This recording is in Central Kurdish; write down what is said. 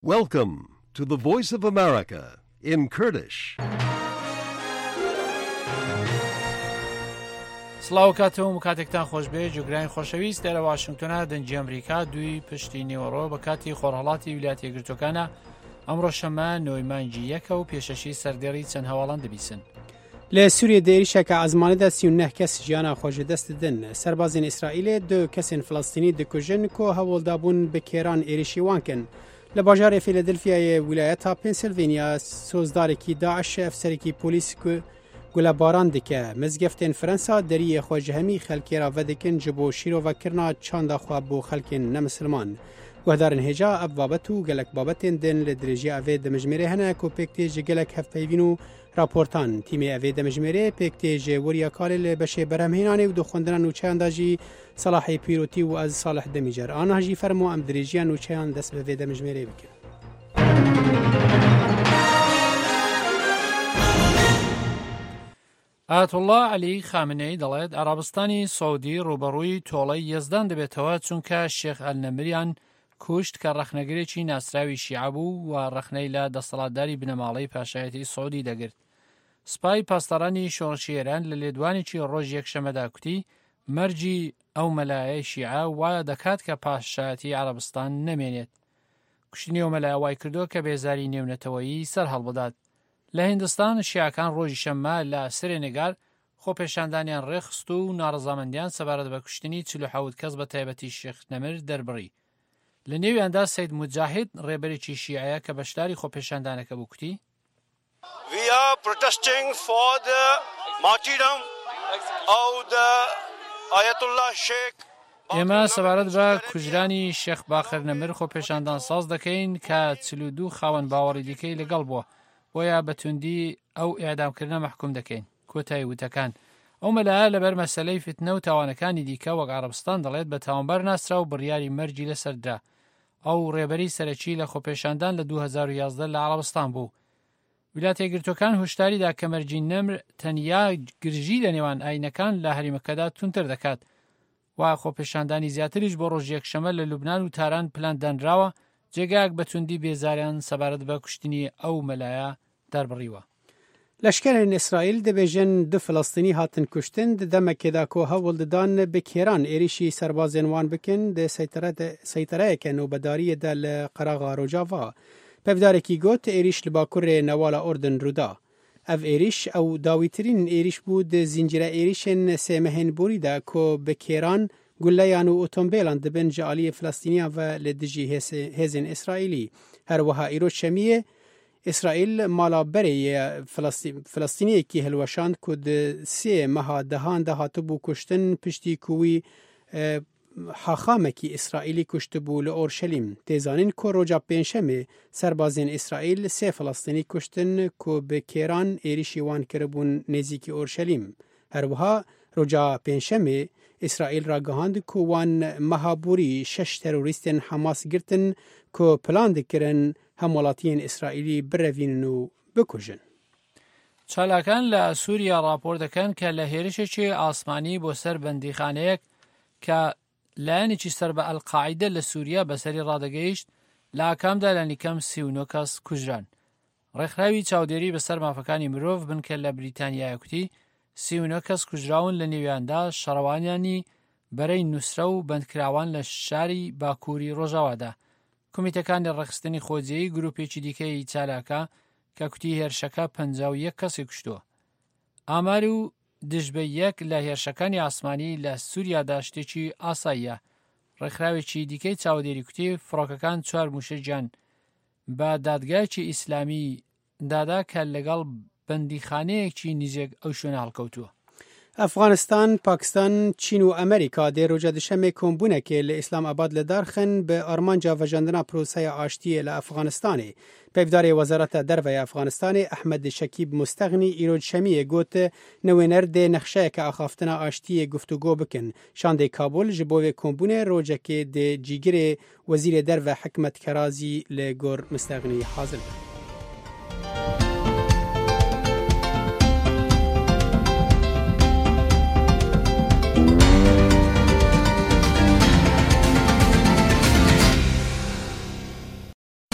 Welcome to the Voice of America in Kurdish. سڵاو کاتەوە کاتێکتان خۆشبێ جوگرانی خۆشەویست لێرە واشنگتۆنە دەنجی ئەمریکا دوی پشتی نیوەڕۆ بە کاتی خۆرهەڵاتی ویلایەتە یەکگرتووەکانە ئەمڕۆ شەمە 9 مانگی 1 و پێشەشی سەردێڕی چەند هەواڵان دەبیسن. لە سووریە دێریشەکە ئازمانەدا 39 کەس ژیانە خۆشە دەست دن سەربازین ئیسرائیلێ 2 کەسێن فلەستینی دەکوژن کۆ هەوڵدابوون بە کێران ئێریشی وانکن. لە باژارێ فیلەدلفیایە ویلایەتە پێنسیلڤینیا سۆزدارێکی داعش ئەفسەرێکی پۆلیس گولە باران دکە مزگەفتێن فەرەنسا دەریە خۆشەهەمی خەلکێرا ڤەدەکن ji بۆ شیرۆڤەکردنا چانداخوا بۆ خەلکên نەمسلمان. گوهدارن هێجا ئەv بابەت و gelek babetên din li dirêjiya evê dimijmêrê hene ku pêktê ji gelek hevpeyvîn û raportan tîmê evê dimijmêrê pêktê ji weriya kalê li beşê berhemhênanê û dixwendina nûçeyan da jî Salahê Pîrotî û ez Salih Demîcer ana jî fermo em dirêjiya nûçeyan dest bi vê dimijmêrê bikin. ئایەتوڵڵا عەلی خامنەی دەڵێت عەرەبستانی سەعودی ڕوبەڕووی تۆڵەی یەزدان دەبێتەوە چونکە شێخ ئەلنەمریان کوشت کە ڕەخنەگرێکی ناسراوی شیعە بوو و ڕەخنەی لە دەسەڵاتداری بنەماڵەی پاشایەتی سەعودی دەگرت. سوپای پاسدارانی شۆڕشیێران لە لێدوانێکی ڕۆژ یەکشەمەدا کوتی مەرجی ئەو مەلایەی شیعە وایە دەکات کە پاشایەتی عەرەبستان نەمێنێت. کوشتنی ئەو مەلایە وای کردووە کە بێزاری نێونەتەوەیی سەر هەڵبدات. لە هیندستان شیعەکان ڕۆژی شەممە لە سرێنگار خۆپێشاندانیان ڕێخست و ناڕەزامەندیان سەبارەت بە کوشتنی 47 کەس بە تایبەتی شێخ نەمر دەربڕی. لە نێویاندا سەید موجاهید ڕێبەرێکی شیعەیە کە بەشداری خۆپێشاندانەکە بوو کوتی We are protesting for the martyrdom of the Ayatollah Sheikh. ئێمە سەبارەت بە کوژرانی شێخ باقر نەمر خۆپێشاندان ساز دەکەین کە 42 خاوەن باوەڕی دیکەی لەگەڵ بووە بۆیە بەتوندی ئەو ئێعدامکردنە مەحکوم دەکەین. کۆتایی وتەکان ئەو مەلایە لەبەر مەسەلەی فتنە و تاوانەکانی دیکە وەک عەرەبستان دەڵێت بە تاوانبەر ناسرا و بڕیاری مەرجی لەسەردا. ئەو ڕێبەری سەرەکی لە خۆپێشاندان لە 2011 لە عەرەبستان بوو. ویلایەتە یەکگرتووەکان هۆشداریدا کە مەرجی نەمر تەنیا گرژی لە نێوان ئاینەکان لە هەریمەکەدا تونتر دەکات و خۆپێشاندانی زیاتریش بۆ ڕۆژ یەکشەمە لە لوبنان و تاران پلان دانراوە جێگایەک بەتوندی بێزاریان سەبارەت بە کوشتنی ئەو مەلایە دەربڕیوە. لەشکرên ئیسرائیل دەبێژن 2 فلەستینی هاتن کوشتن دەمەکێدا کۆ هەوڵ ددان بە کێران ێریشی سەربازên wan bikin dê seytereyeke nûbedariyê de li qeraxa Rojava. Pevdarekî got êriş li Bakurê newala Ordun Rûda. Ev êriş ew dawîtirîn êriş bû di zincîra êrişên sêmehên borî de ku bi kêran, gulleyan û otomobêlan dibin ji aliyê Filistîniyan ve li dijî hêzên İsraîlî. Her wiha îroj şemiyê İsraîl mala berê Filistîniyekî hilweşand ku di 3 meha dehan de hatibû kuştin piştî ku wî haxamekî İsraîlî kuştibû li Orşelîm. Têzanîn ku roja pênşemê serbazên İsraîl 3 Filistînî kuştin ku bi kêran êrişî wan kiribûn nêzîkî Orşelîm. Her wiha roja pênşemê İsraîl ragihand ku wan meha borî 6 terorîstên Hamas girtin ku plan dikirin هەموڵاتیان ئیسرائیلی برەڤین و بکوژن. چالاکان لە سووریا راپۆر دەکەن کە لە هێرشێکی ئاسمانی بۆ سەر بەندیخانەیەک کە لایەنێکی سەر بە ئەلقاعیدە لە سووریا بەسەری ڕادەگەیشت لە ئاکامدا لە نیکەم 39 کەس کوژران. ڕێکخراوی چاودێری بەسەر مافەکانی مرۆڤ بنکە لە بریتانیای کوتی 39 کەس کوژراون لە نێویاندا شەڕەوانیانی بەرەی نووسرە و بەندکراوان لە شاری باکووری ڕۆژاوادا. کۆمیتەکانی ڕێخستنی خۆجێی گروپێکی دیکەی چالاکە کە کوتی هێرشەکە 51 کەسی کوشتووە. ئامار و دژبەیەک لە هێرشەکانی ئاسمانی لە سووریادا شتێکی ئاساییە. ڕێکخراوێکی دیکەی چاودێری کوتی فڕۆکەکان 4 موشەجیان بە دادگایکی ئیسلامی دادا کە لەگەڵ بەندیخانەیەکی نزیک ئەو شوێنە هەڵکەوتووە. ئەفغانستان، پاکستان، چین و ئەمریکا دێ ڕۆژە دوشەمێ کۆمبوونەکێ لە ئیسلام ئاباد لە دارخن بە ئەرمانجا ڤەژاندنا پرۆسەیە ئاشتیە لە ئەفغانستانê. پێکدارê وەزارەتە دەرڤەیە ئەفغانستانê ئەحمەد شەکیب مستەغنی ئیرۆج شەمیە گوت نوێنەر دێ نەخشەیەکە ئاخافتنا ئاشتیە گفتوگۆ بکن. شاندê Kabul ji bo vê komبûnê rojekê dê cîgirê wezîrê derve Hikmet Kerazî li gor Mustəغنî hazir bû.